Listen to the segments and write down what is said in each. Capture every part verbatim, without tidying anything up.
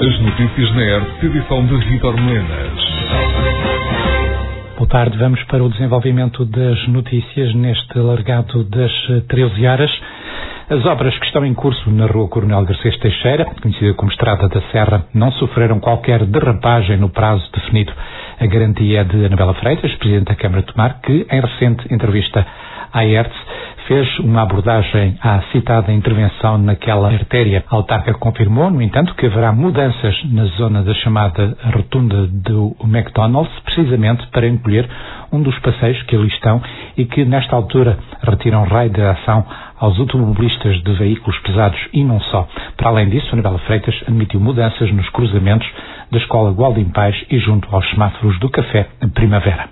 As notícias na R T P, edição de Vítor Melenas. Boa tarde, vamos para o desenvolvimento das notícias neste alargado das treze horas. As obras que estão em curso na Rua Coronel Garcês Teixeira, conhecida como Estrada da Serra, não sofreram qualquer derrapagem no prazo definido. A garantia é de Anabela Freitas, Presidente da Câmara de Tomar, que em recente entrevista à E R T fez uma abordagem à citada intervenção naquela artéria. A autarca confirmou, no entanto, que haverá mudanças na zona da chamada rotunda do McDonald's, precisamente para encolher um dos passeios que ali estão e que, nesta altura, retiram raio de ação aos automobilistas de veículos pesados e não só. Para além disso, Anabela Freitas admitiu mudanças nos cruzamentos da Escola Gualdim Pais e junto aos semáforos do Café Primavera.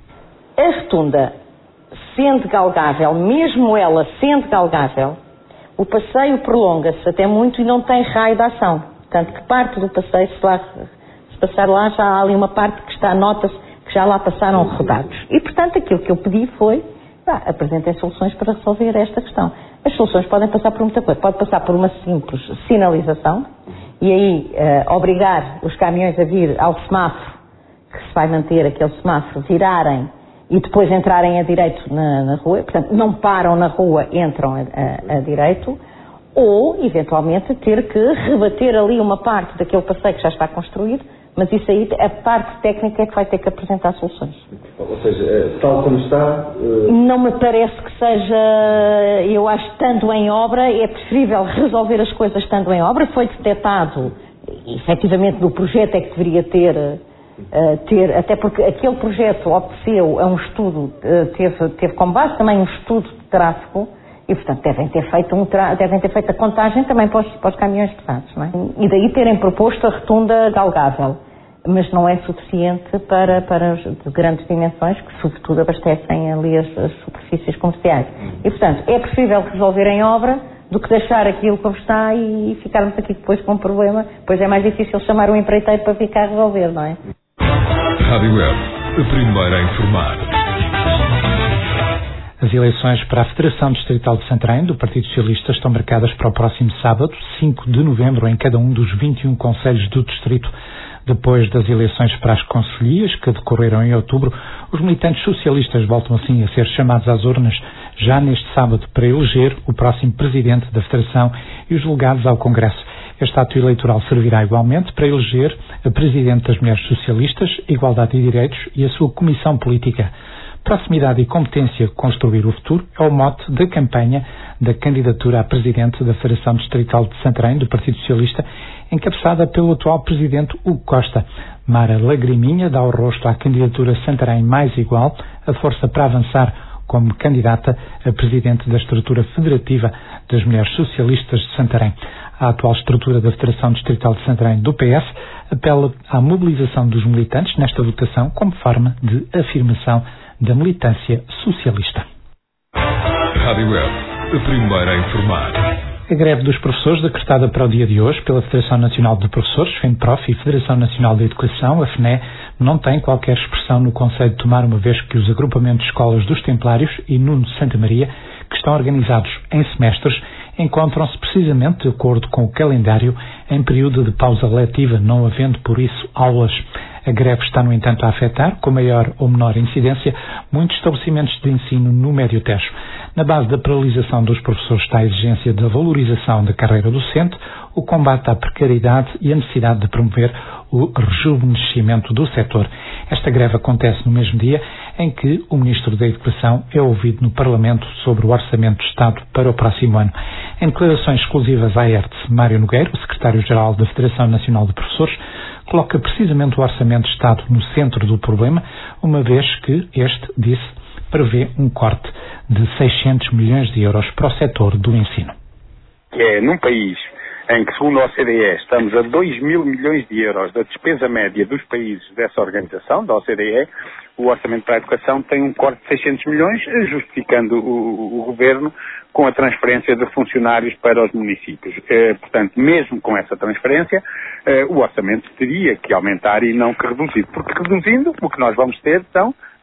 A rotunda, sendo galgável, mesmo ela sendo galgável, o passeio prolonga-se até muito e não tem raio de ação. Tanto que parte do passeio, se, lá, se passar lá, já há ali uma parte que está, nota-se que já lá passaram rodados. E, portanto, aquilo que eu pedi foi, pá, apresentem soluções para resolver esta questão. As soluções podem passar por muita coisa. Pode passar por uma simples sinalização e aí uh, obrigar os caminhões a vir ao semáforo, que se vai manter aquele semáforo, virarem e depois entrarem a direito na, na rua, portanto não param na rua, entram a, a, a direito, ou eventualmente ter que rebater ali uma parte daquele passeio que já está construído, mas isso aí, a parte técnica é que vai ter que apresentar soluções. Ou seja, tal como está... Uh... Não me parece que seja, eu acho, estando em obra, é preferível resolver as coisas estando em obra. Foi detectado, efetivamente, no projeto é que deveria ter... Uh, ter, até porque aquele projeto obteceu a um estudo, uh, teve, teve como base também um estudo de tráfego e, portanto, devem ter feito, um tra... devem ter feito a contagem também para os, para os caminhões pesados, não é? E daí terem proposto a rotunda galgável, mas não é suficiente para, para os de grandes dimensões que, sobretudo, abastecem ali as, as superfícies comerciais. E, portanto, é preferível resolver em obra do que deixar aquilo como está e ficarmos aqui depois com um problema, pois é mais difícil chamar um empreiteiro para vir cá resolver, não é? Rádio Web, a primeira a informar. As eleições para a Federação Distrital de Santarém do Partido Socialista estão marcadas para o próximo sábado, cinco de novembro, em cada um dos vinte e um concelhos do distrito. Depois das eleições para as concelhias, que decorreram em outubro, os militantes socialistas voltam assim a ser chamados às urnas já neste sábado para eleger o próximo presidente da Federação e os delegados ao Congresso. Este ato eleitoral servirá igualmente para eleger a presidente das Mulheres Socialistas, Igualdade e Direitos e a sua comissão política. Proximidade e competência construir o futuro é o mote da campanha da candidatura a presidente da Federação Distrital de Santarém do Partido Socialista, encabeçada pelo atual presidente Hugo Costa. Mara Lagriminha dá o rosto à candidatura Santarém Mais Igual, a força para avançar como candidata a presidente da estrutura federativa das Mulheres Socialistas de Santarém. A atual estrutura da Federação Distrital de Santarém do P S apela à mobilização dos militantes nesta votação como forma de afirmação da militância socialista. Rádio Web, a primeira a informar. A greve dos professores, decretada para o dia de hoje pela Federação Nacional de Professores, FENPROF, e Federação Nacional de Educação, a F N E, não tem qualquer expressão no Conselho de Tomar, uma vez que os agrupamentos de escolas dos Templários e Nuno Santa Maria, que estão organizados em semestres, encontram-se precisamente de acordo com o calendário em período de pausa letiva, não havendo por isso aulas. A greve está, no entanto, a afetar, com maior ou menor incidência, muitos estabelecimentos de ensino no Médio Tejo. Na base da paralisação dos professores está a exigência da valorização da carreira docente, o combate à precariedade e a necessidade de promover o rejuvenescimento do setor. Esta greve acontece no mesmo dia em que o Ministro da Educação é ouvido no Parlamento sobre o Orçamento de Estado para o próximo ano. Em declarações exclusivas à E R T, Mário Nogueira, o Secretário-Geral da Federação Nacional de Professores, coloca precisamente o Orçamento de Estado no centro do problema, uma vez que este, disse, prevê um corte de seiscentos milhões de euros para o setor do ensino. É, num país em que, segundo a O C D E, estamos a dois mil milhões de euros da despesa média dos países dessa organização, da O C D E, o Orçamento para a Educação tem um corte de seiscentos milhões, justificando o, o Governo com a transferência de funcionários para os municípios. Eh, portanto, mesmo com essa transferência, eh, o orçamento teria que aumentar e não que reduzir. Porque reduzindo, o que nós vamos ter são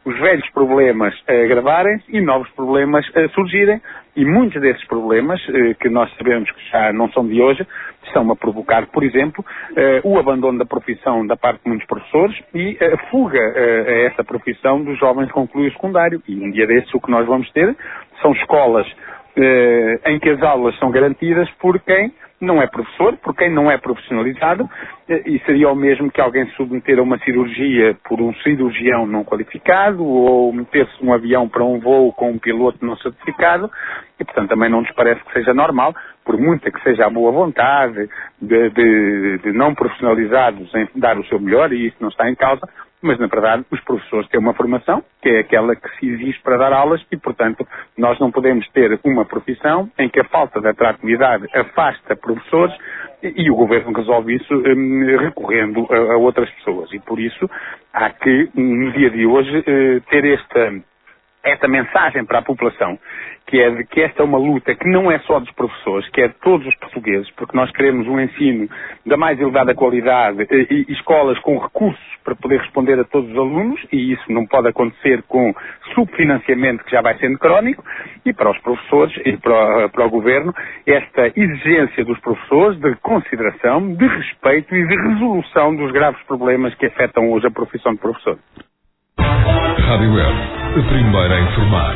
os velhos problemas agravarem-se e novos problemas surgirem, e muitos desses problemas, que nós sabemos que já não são de hoje, estão a provocar, por exemplo, o abandono da profissão da parte de muitos professores e a fuga a essa profissão dos jovens que concluem o secundário. E um dia desses o que nós vamos ter são escolas em que as aulas são garantidas por quem não é professor, por quem não é profissionalizado, e seria o mesmo que alguém se submeter a uma cirurgia por um cirurgião não qualificado, ou meter-se num avião para um voo com um piloto não certificado, e portanto também não nos parece que seja normal, por muita que seja a boa vontade de, de, de não profissionalizados em dar o seu melhor, e isso não está em causa, mas na verdade os professores têm uma formação, que é aquela que se exige para dar aulas, e portanto nós não podemos ter uma profissão em que a falta de atratividade afasta professores e, e o Governo resolve isso um, recorrendo a, a outras pessoas. E por isso há que, no dia de hoje, uh, ter esta... esta mensagem para a população, que é de que esta é uma luta que não é só dos professores, que é de todos os portugueses, porque nós queremos um ensino da mais elevada qualidade e, e escolas com recursos para poder responder a todos os alunos, e isso não pode acontecer com subfinanciamento que já vai sendo crónico, e para os professores e para, para o Governo, esta exigência dos professores de consideração, de respeito e de resolução dos graves problemas que afetam hoje a profissão de professor. Rádio Web, a primeira a informar.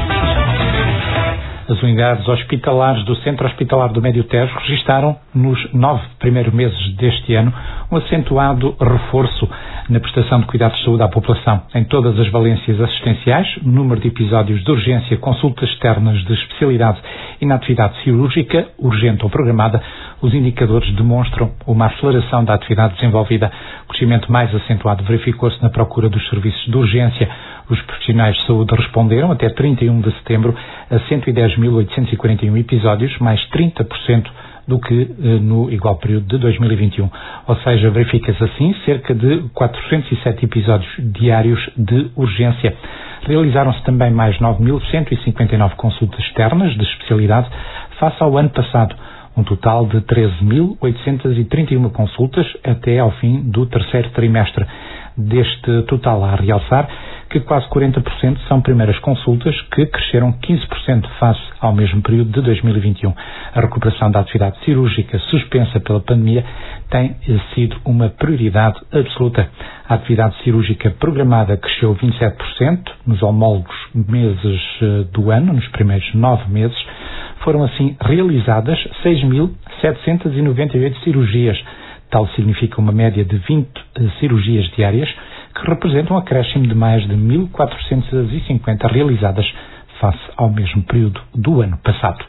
As unidades hospitalares do Centro Hospitalar do Médio Tejo registaram, nos nove primeiros meses deste ano, um acentuado reforço na prestação de cuidados de saúde à população. Em todas as valências assistenciais, número de episódios de urgência, consultas externas de especialidade e na atividade cirúrgica, urgente ou programada, os indicadores demonstram uma aceleração da atividade desenvolvida. O crescimento mais acentuado verificou-se na procura dos serviços de urgência. Os profissionais de saúde responderam até trinta e um de setembro a cento e dez mil oitocentos e quarenta e um episódios, mais trinta por cento do que eh, no igual período de dois mil e vinte e um. Ou seja, verifica-se assim cerca de quatrocentos e sete episódios diários de urgência. Realizaram-se também mais nove mil cento e cinquenta e nove consultas externas de especialidade face ao ano passado. Um total de treze mil oitocentos e trinta e uma consultas até ao fim do terceiro trimestre. Deste total, há a realçar que quase quarenta por cento são primeiras consultas, que cresceram quinze por cento face ao mesmo período de dois mil e vinte e um. A recuperação da atividade cirúrgica suspensa pela pandemia tem sido uma prioridade absoluta. A atividade cirúrgica programada cresceu vinte e sete por cento nos homólogos meses do ano, nos primeiros nove meses. Foram assim realizadas seis mil setecentos e noventa e oito cirurgias. Tal significa uma média de vinte cirurgias diárias, que representam um acréscimo de mais de mil quatrocentos e cinquenta realizadas face ao mesmo período do ano passado.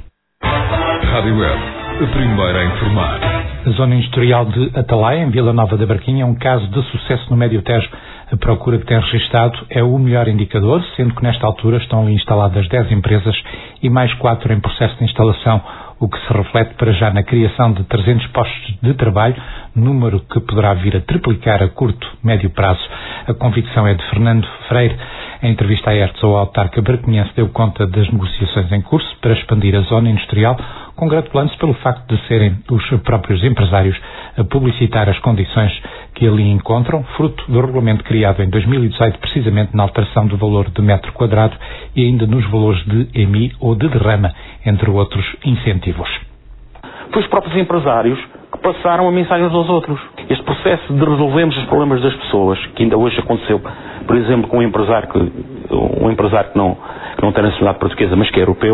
Rádio Web, a primeira a informar. A zona industrial de Atalaia, em Vila Nova da Barquinha, é um caso de sucesso no Médio Tejo. A procura que tem registado é o melhor indicador, sendo que nesta altura estão ali instaladas dez empresas e mais quatro em processo de instalação, o que se reflete para já na criação de trezentos postos de trabalho, número que poderá vir a triplicar a curto, médio prazo. A convicção é de Fernando Freire. Em entrevista à Hertz, o autarca barquinhense deu conta das negociações em curso para expandir a zona industrial, congratulando-se pelo facto de serem os próprios empresários a publicitar as condições que ali encontram, fruto do regulamento criado em dois mil e dezoito, precisamente na alteração do valor de metro quadrado e ainda nos valores de E M I ou de derrama, entre outros incentivos. Foi os próprios empresários que passaram a mensagem uns aos outros. Este processo de resolvermos os problemas das pessoas, que ainda hoje aconteceu, por exemplo, com um empresário que, um empresário que não, que não tem nacionalidade portuguesa, mas que é europeu,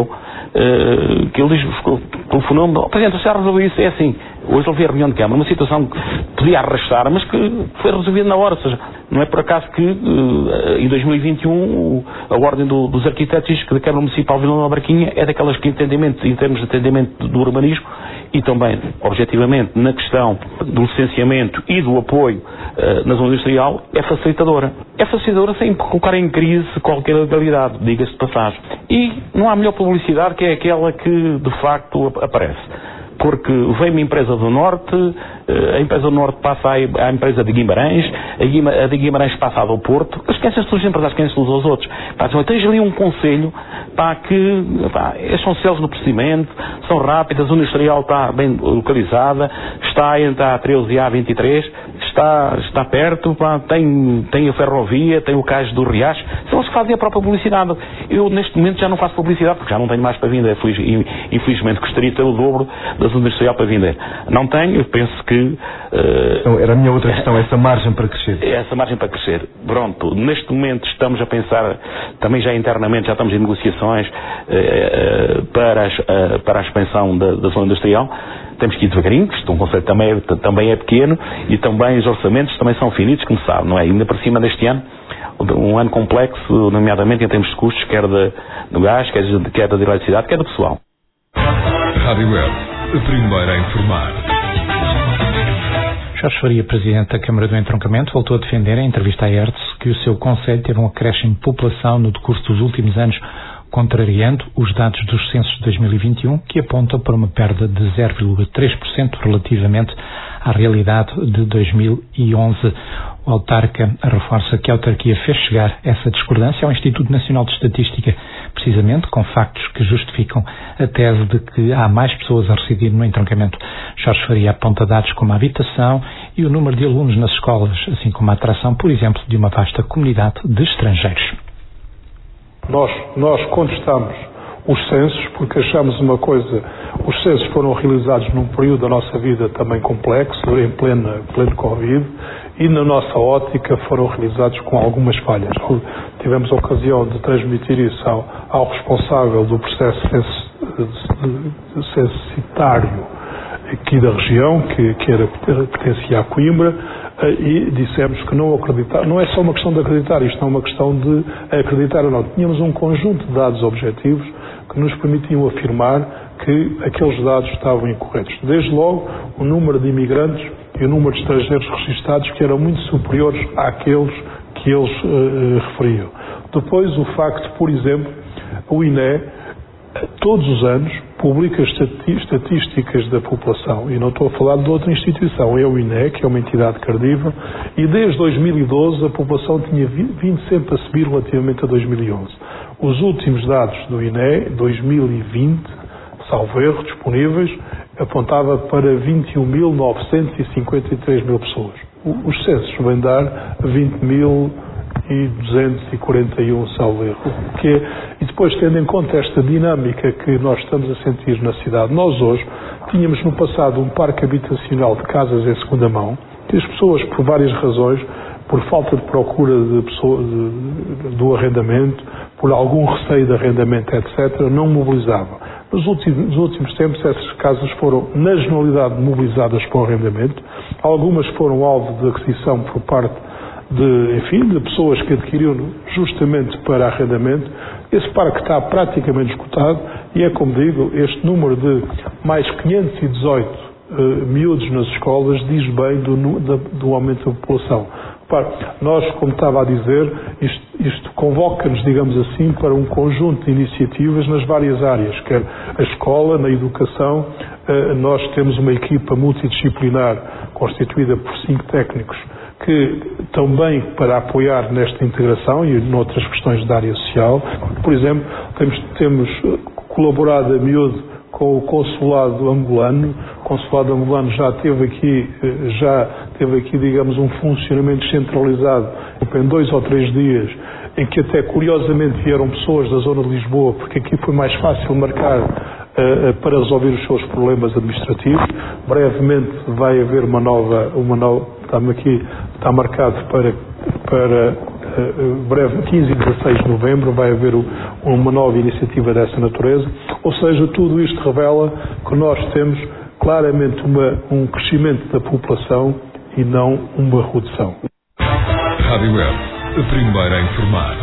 uh, que ele diz, telefonou-me, oh, Presidente, já resolveu isso, é assim. Hoje ele veio a reunião de Câmara, uma situação que podia arrastar, mas que foi resolvida na hora. Ou seja, não é por acaso que uh, em dois mil e vinte e um a Ordem do, dos Arquitetos diz que a Câmara Municipal de Vila Nova da Barquinha é daquelas que, entendimento, em termos de atendimento do urbanismo e também, objetivamente, na questão do licenciamento e do apoio uh, na zona industrial, é facilitadora. É facilitadora sem colocar em crise qualquer legalidade, diga-se de passagem. E não há melhor publicidade que é aquela que, de facto, aparece. Porque vem uma empresa do Norte, a empresa do Norte passa à empresa de Guimarães, a de Guimarães passa à do Porto, esquecem-se dos empresários, esquecem-se uns aos outros. Pá, tens ali um conselho para que pá, eles são céus no procedimento, são rápidas, a zona industrial está bem localizada, está entre a treze e a vinte e três, está, está perto, pá, tem, tem a ferrovia, tem o cais do Riacho, são os que fazem a própria publicidade. Eu neste momento já não faço publicidade porque já não tenho mais para vender, infelizmente gostaria de ter o dobro da zona industrial para vender. Não tenho, eu penso que... Uh, então, era a minha outra questão, essa margem para crescer. Essa margem para crescer. Pronto, neste momento estamos a pensar, também já internamente, já estamos em negociações uh, uh, para, as, uh, para a expansão da, da zona industrial. Temos que ir devagarinho, porque um conceito também é, também é pequeno e também os orçamentos também são finitos, como sabe, não é? Ainda por cima deste ano, um ano complexo, nomeadamente em termos de custos, quer de, do gás, quer, de, quer da eletricidade, quer do pessoal. Rádio Web, a primeira a informar. Jorge Faria, Presidente da Câmara do Entroncamento, voltou a defender em entrevista à E R T S que o seu concelho teve um acréscimo de população no decurso dos últimos anos, contrariando os dados dos censos de dois mil e vinte e um, que apontam para uma perda de zero vírgula três por cento relativamente à realidade de dois mil e onze. O autarca reforça que a autarquia fez chegar essa discordância ao Instituto Nacional de Estatística, precisamente com factos que justificam a tese de que há mais pessoas a residir no entroncamento. Jorge Faria aponta dados como a habitação e o número de alunos nas escolas, assim como a atração, por exemplo, de uma vasta comunidade de estrangeiros. Nós, nós contestamos os censos porque achamos uma coisa, os censos foram realizados num período da nossa vida também complexo, em plena, pleno Covid, e na nossa ótica foram realizados com algumas falhas. Tivemos a ocasião de transmitir isso ao, ao responsável do processo censitário aqui da região, que, que era, pertencia a Coimbra, e dissemos que não acreditar, não é só uma questão de acreditar, isto não é uma questão de acreditar ou não. Tínhamos um conjunto de dados objetivos que nos permitiam afirmar que aqueles dados estavam incorretos. Desde logo, o número de imigrantes e o número de estrangeiros registados que eram muito superiores àqueles que eles uh, referiam. Depois, o facto, por exemplo, o I N E, todos os anos, publica estatísticas da população, e não estou a falar de outra instituição, é o I N E, que é uma entidade credível, e desde dois mil e doze a população tinha vindo sempre a subir relativamente a dois mil e onze. Os últimos dados do I N E, dois mil e vinte, salvo erro, disponíveis, apontava para vinte e um mil novecentos e cinquenta e três mil pessoas. Os censos vêm dar vinte mil e duzentos e quarenta e um, salvo erro. Que é, e depois, tendo em conta esta dinâmica que nós estamos a sentir na cidade, nós hoje tínhamos no passado um parque habitacional de casas em segunda mão, que as pessoas, por várias razões, por falta de procura de pessoa, de, de, do arrendamento, por algum receio de arrendamento, etcétera, não mobilizavam. Nos últimos, nos últimos tempos, essas casas foram, na generalidade, mobilizadas para o arrendamento. Algumas foram alvo de aquisição por parte de, enfim, de pessoas que adquiriram justamente para arrendamento. Esse parque está praticamente esgotado e é, como digo, este número de mais quinhentos e dezoito uh, miúdos nas escolas diz bem do, do, do aumento da população. Repare, nós, como estava a dizer, isto, isto convoca-nos, digamos assim, para um conjunto de iniciativas nas várias áreas, quer a escola, na educação. Uh, nós temos uma equipa multidisciplinar constituída por cinco técnicos que também para apoiar nesta integração e noutras questões da área social. Por exemplo, temos, temos colaborado a miúdo com o Consulado Angolano. O Consulado Angolano já teve aqui, já teve aqui, digamos, um funcionamento centralizado em dois ou três dias, em que até curiosamente vieram pessoas da zona de Lisboa, porque aqui foi mais fácil marcar uh, para resolver os seus problemas administrativos. Brevemente vai haver uma nova, uma nova está aqui, está marcado para, para uh, breve, quinze e dezasseis de novembro, vai haver o, uma nova iniciativa dessa natureza. Ou seja, tudo isto revela que nós temos claramente uma, um crescimento da população e não uma redução. Rádio Web, a primeira a informar.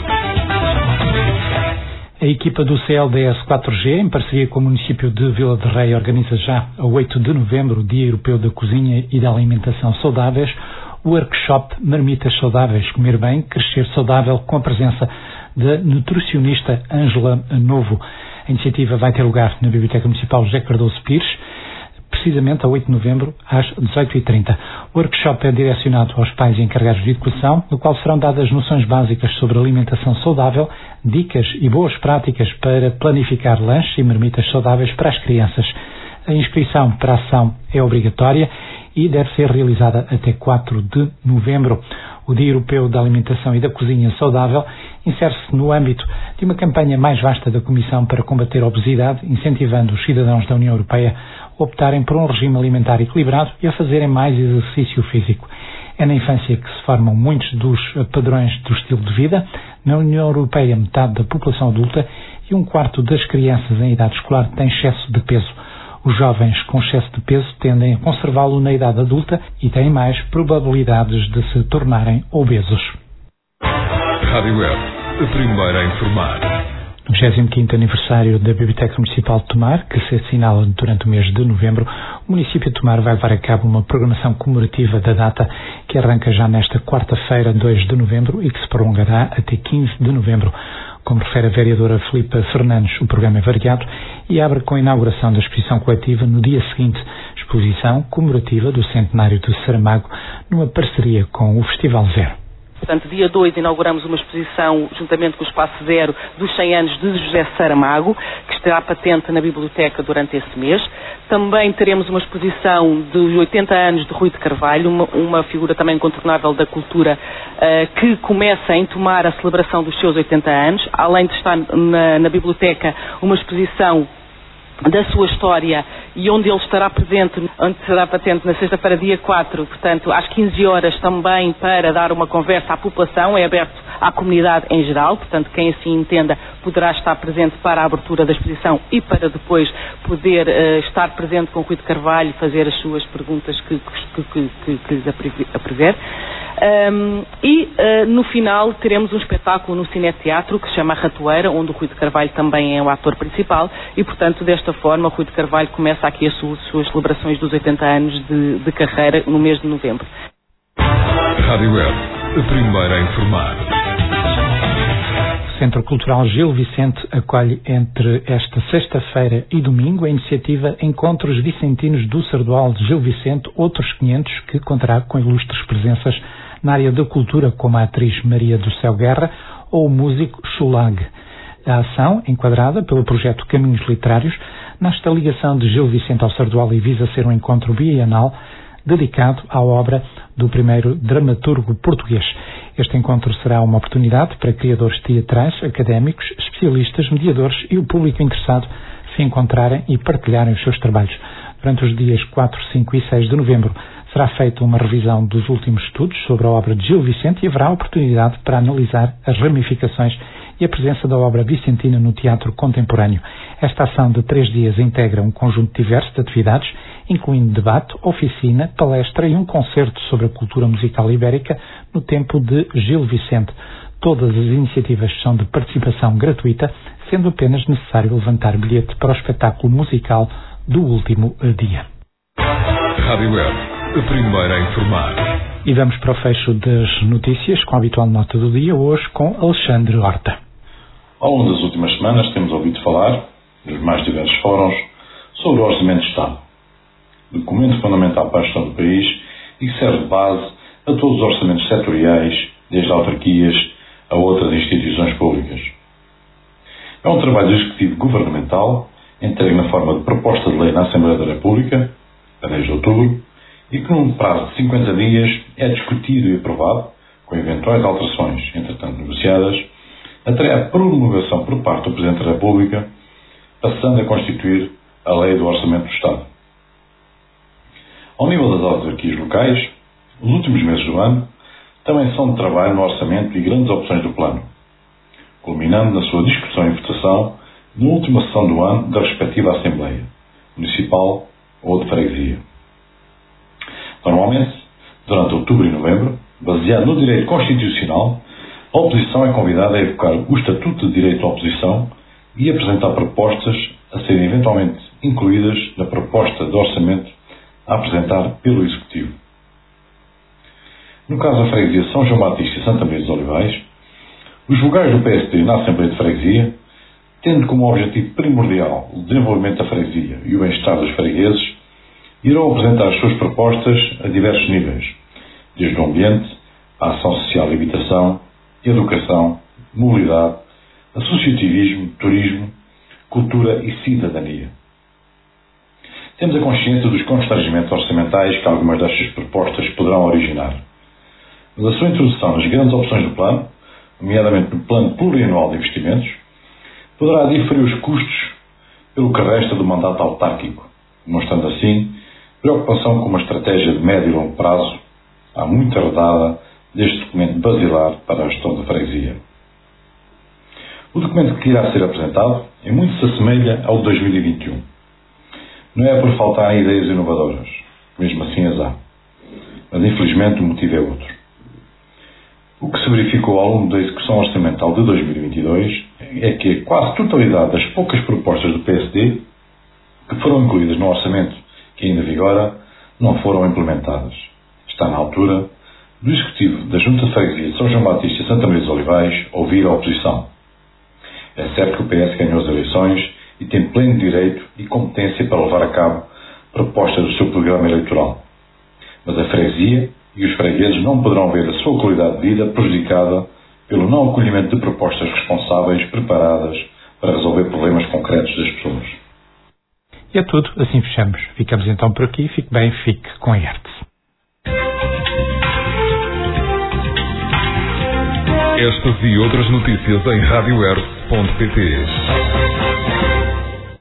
A equipa do C L D S quatro G, em parceria com o município de Vila de Rei, organiza já a oito de novembro o Dia Europeu da Cozinha e da Alimentação Saudáveis, o workshop Marmitas Saudáveis, Comer Bem, Crescer Saudável, com a presença da nutricionista Ângela Novo. A iniciativa vai ter lugar na Biblioteca Municipal José Cardoso Pires, precisamente a oito de novembro, às dezoito e trinta. O workshop é direcionado aos pais e encarregados de educação, no qual serão dadas noções básicas sobre alimentação saudável, dicas e boas práticas para planificar lanches e marmitas saudáveis para as crianças. A inscrição para a ação é obrigatória e deve ser realizada até quatro de novembro. O Dia Europeu da Alimentação e da Cozinha Saudável insere-se no âmbito de uma campanha mais vasta da Comissão para combater a obesidade, incentivando os cidadãos da União Europeia a optarem por um regime alimentar equilibrado e a fazerem mais exercício físico. É na infância que se formam muitos dos padrões do estilo de vida. Na União Europeia, metade da população adulta e um quarto das crianças em idade escolar tem excesso de peso. Os jovens com excesso de peso tendem a conservá-lo na idade adulta e têm mais probabilidades de se tornarem obesos. Rádio Web, a primeira a informar. No vigésimo quinto aniversário da Biblioteca Municipal de Tomar, que se assinala durante o mês de novembro, o município de Tomar vai levar a cabo uma programação comemorativa da data que arranca já nesta quarta-feira, dois de novembro, e que se prolongará até quinze de novembro. Como refere a vereadora Filipa Fernandes, o programa é variado e abre com a inauguração da exposição coletiva no dia seguinte, exposição comemorativa do centenário de Saramago, numa parceria com o Festival Zero. Portanto, dia dois inauguramos uma exposição, juntamente com o Espaço Zero, dos cem anos de José Saramago, que estará patente na biblioteca durante esse mês. Também teremos uma exposição dos oitenta anos de Rui de Carvalho, uma, uma figura também incontornável da cultura, uh, que começa em Tomar a celebração dos seus oitenta anos. Além de estar na, na biblioteca uma exposição da sua história e onde ele estará presente, onde será patente na sexta-feira, dia quatro, portanto, às quinze horas, também para dar uma conversa à população, é aberto à comunidade em geral, portanto, quem assim entenda poderá estar presente para a abertura da exposição e para depois poder uh, estar presente com o Rui de Carvalho e fazer as suas perguntas que, que, que, que, que lhes aprever. Um, e uh, no final teremos um espetáculo no Cineteatro que se chama Ratoeira, onde o Rui de Carvalho também é o ator principal e, portanto, desta forma o Rui de Carvalho começa aqui as suas, suas celebrações dos oitenta anos de, de carreira no mês de novembro. Rádio Web, a primeira a informar. O Centro Cultural Gil Vicente acolhe entre esta sexta-feira e domingo a iniciativa Encontros Vicentinos do Sardual de Gil Vicente, outros quinhentos, que contará com ilustres presenças na área da cultura, como a atriz Maria do Céu Guerra ou o músico Chulag. A ação, enquadrada pelo projeto Caminhos Literários, nesta ligação de Gil Vicente ao Sardual e visa ser um encontro bienal dedicado à obra do primeiro dramaturgo português. Este encontro será uma oportunidade para criadores teatrais, académicos, especialistas, mediadores e o público interessado se encontrarem e partilharem os seus trabalhos. Durante os dias quatro, cinco e seis de novembro será feita uma revisão dos últimos estudos sobre a obra de Gil Vicente e haverá oportunidade para analisar as ramificações e a presença da obra vicentina no teatro contemporâneo. Esta ação de três dias integra um conjunto diverso de atividades, incluindo debate, oficina, palestra e um concerto sobre a cultura musical ibérica no tempo de Gil Vicente. Todas as iniciativas são de participação gratuita, sendo apenas necessário levantar bilhete para o espetáculo musical do último dia. Rádio Web, a primeira a informar. E vamos para o fecho das notícias com a habitual nota do dia, hoje com Alexandre Horta. Ao longo das últimas semanas temos ouvido falar, nos mais diversos fóruns, sobre o Orçamento de Estado, documento fundamental para a gestão do país e que serve de base a todos os orçamentos setoriais, desde autarquias a outras instituições públicas. É um trabalho do Executivo Governamental, entregue na forma de proposta de lei na Assembleia da República, a dez de outubro, e que num prazo de cinquenta dias é discutido e aprovado, com eventuais alterações, entretanto negociadas, até a promulgação por parte do Presidente da República, passando a constituir a Lei do Orçamento do Estado. Ao nível das autarquias locais, os últimos meses do ano também são de trabalho no orçamento e grandes opções do plano, culminando na sua discussão e votação na última sessão do ano da respectiva Assembleia, municipal ou de freguesia. Normalmente, durante outubro e novembro, baseado no direito constitucional, a oposição é convidada a evocar o Estatuto de Direito à Oposição e apresentar propostas a serem eventualmente incluídas na proposta de orçamento a apresentar pelo Executivo. No caso da freguesia São João Batista e Santa Maria dos Olivais, os vogais do P S D na Assembleia de Freguesia, tendo como objetivo primordial o desenvolvimento da freguesia e o bem-estar dos fregueses, irão apresentar as suas propostas a diversos níveis, desde o ambiente, a ação social e habitação, educação, mobilidade, associativismo, turismo, cultura e cidadania. temos a consciência dos constrangimentos orçamentais que algumas destas propostas poderão originar. Mas a sua introdução nas grandes opções do plano, nomeadamente no plano plurianual de investimentos, poderá diferir os custos pelo que resta do mandato autárquico, demonstrando assim preocupação com uma estratégia de médio e longo prazo, há muito herdada deste documento basilar para a gestão da freguesia. O documento que irá ser apresentado em muito se assemelha ao de dois mil e vinte e um. Não é por faltar ideias inovadoras, mesmo assim as há. Mas infelizmente o motivo é outro. O que se verificou ao longo da execução orçamental de dois mil e vinte e dois é que a quase totalidade das poucas propostas do P S D que foram incluídas no orçamento que ainda vigora não foram implementadas. Está na altura do Executivo da Junta de Freguesia de São João Batista e Santa Maria dos Olivais ouvir a oposição. É certo que o P S ganhou as eleições e tem pleno direito e competência para levar a cabo propostas do seu programa eleitoral. Mas a freguesia e os fregueses não poderão ver a sua qualidade de vida prejudicada pelo não acolhimento de propostas responsáveis preparadas para resolver problemas concretos das pessoas. E é tudo, assim fechamos. Ficamos então por aqui. Fique bem, fique com a I E R T. Estas e outras notícias em rádio r ponto pt.